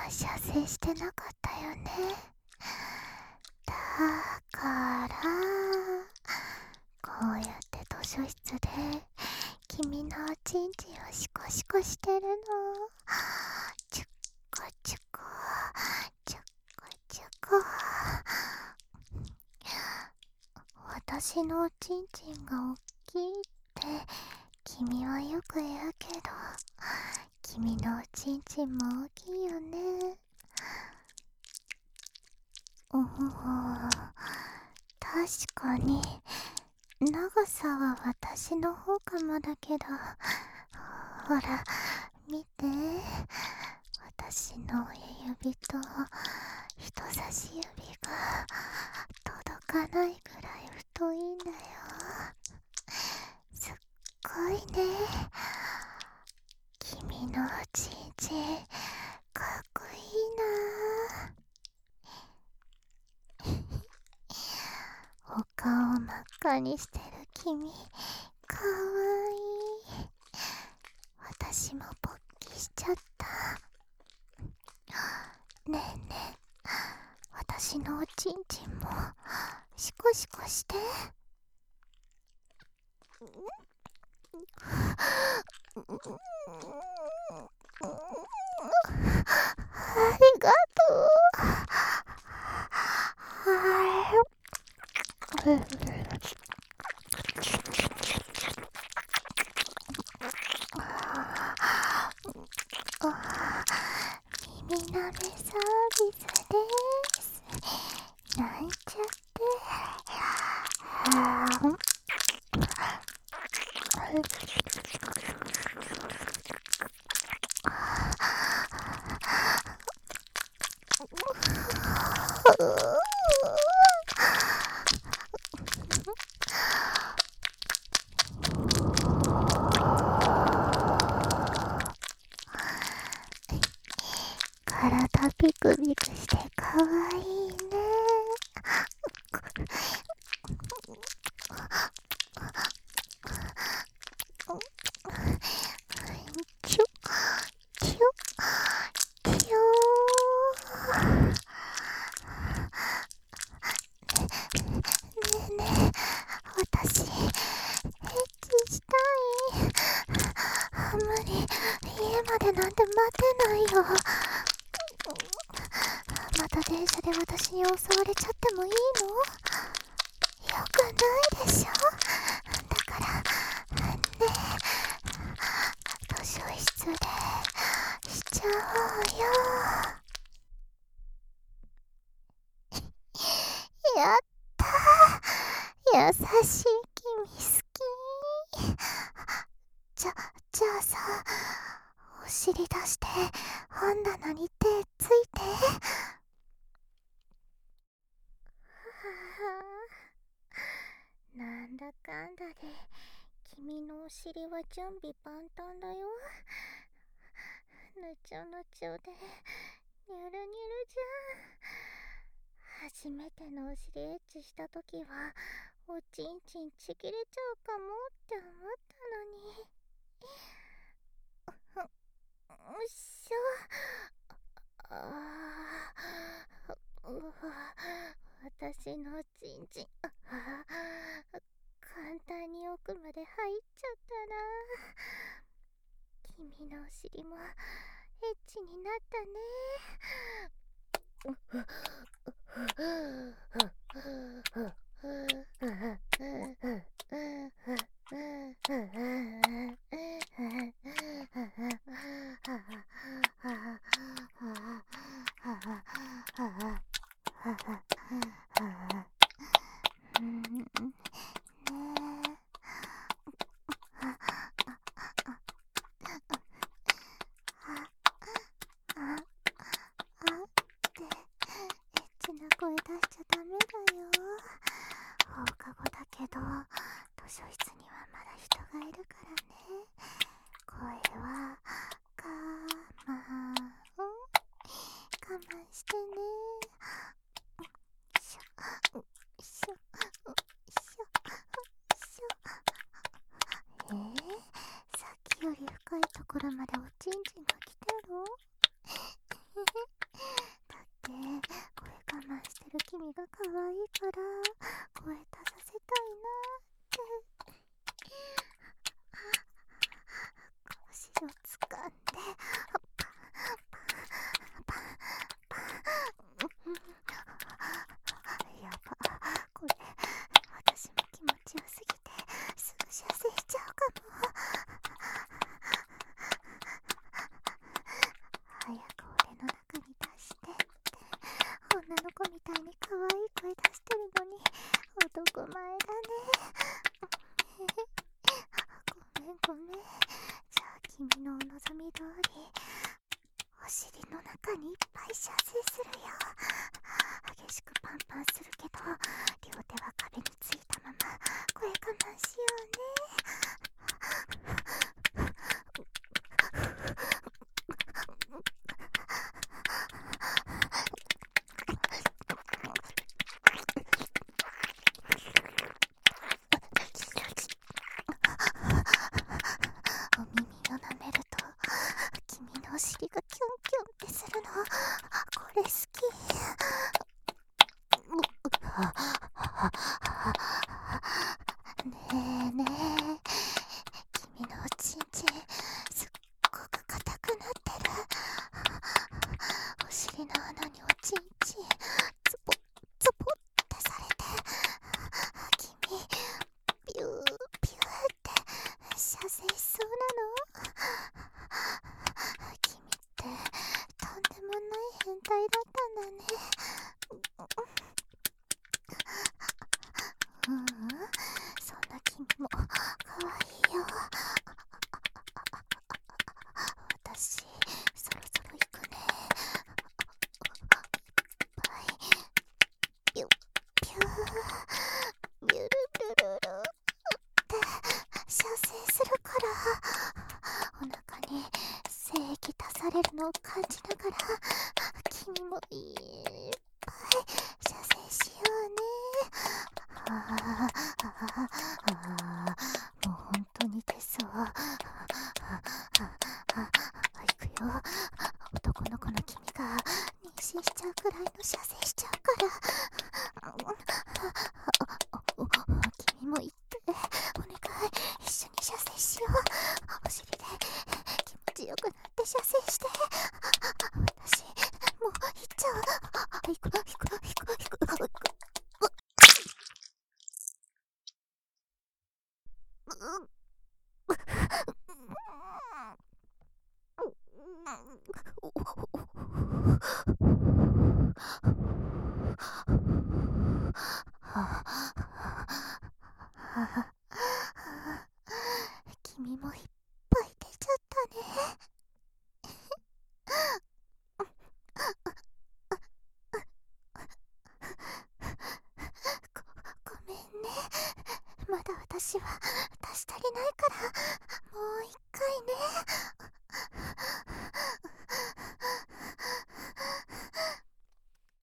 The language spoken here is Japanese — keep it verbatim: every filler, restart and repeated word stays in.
は射精してなかったよね。だからこうやって図書室で君のおちんちんをシコシコしてるの。チュッコチュコチュッコチュコ。私のおちんちんが大きいって君はよく言うけど、君のおちんちんも大きいよね。おほほ、確かに長さは私の方かもだけど、ほら見て、私の親指と人差し指が届かないくらい太いんだよ。すっごいね。君のおちんちんかっこいいな。お顔を真っ赤にしてる君かわいい。私も勃起しちゃった。ねえねえ、私のおちんちんもシコシコして。ありがとう。耳なめサービスです。なんちゃって体ピクピクしてかわいいね。チュチュチュー。ねえねえ、私エッチしたい。無理、家までなんて待てないよ。また電車で私に襲われちゃってもいいの？よくないでしょ。だからね、図書室でしちゃおうよ。やったー、優しい君好き。じゃ、じゃあさ、お尻出して本棚に手ついて。なんだかんだで君のお尻は準備万端だよ。ぬちょぬちょでニュルニュルじゃん。初めてのお尻エッチしたときはおちんちんちぎれちゃうかもって思ったのに。うっしょ。ああ、うわ、私のおちんちん、ああ、簡単に奥まで入っちゃったな。君のお尻もエッチになったね。声出しちゃダメだよ。放課後だけど図書室にはまだ人がいるからね。声は我慢我慢してね。しょしょしょしょ。えー、さっきより深いところまでおちんちんが来てる。 が可愛いから声出させたいなってお尻を掴んでパンパンパンパン。やば、これ私も気持ちよすぎてすぐ射精しちゃうかも。早く俺の中に出してって、女の子みたいに可愛い声出してるのに男前だね。ごめんごめん。じゃあ君のお望み通りお尻の中にいっぱい射精するよ。激しくパンパンするけど両手は壁についたまま声我慢しようね。お耳を舐めると君のお尻がキュンキュンってするの。これ好き。ねえねえ、君のおちんちんすっごく硬くなってる。お尻の穴におちんちんズボッズボッってされて、君ビュービューって射精しそうなの。君ってとんでもない変態だったんだね。ううん、そんな君も可愛いよ。私そろそろ行くね。はいビュッビュービュルルルルって射精するから、お腹に精液出されるのを感じながら君もいっぱい射精しようね。あーあーあー、もう本当に出そう。ああああ、いくよ。男の子の君が妊娠しちゃうくらいの射精しちゃうから。君も行ってお願い。一緒に射精しよう。お尻で気持ちよくなって射精して。私もう行っちゃう。行く行く行く行く行く。君もいっぱい出ちゃったね。ご、ごめんね。まだ私は出し足りないからもう一回ね。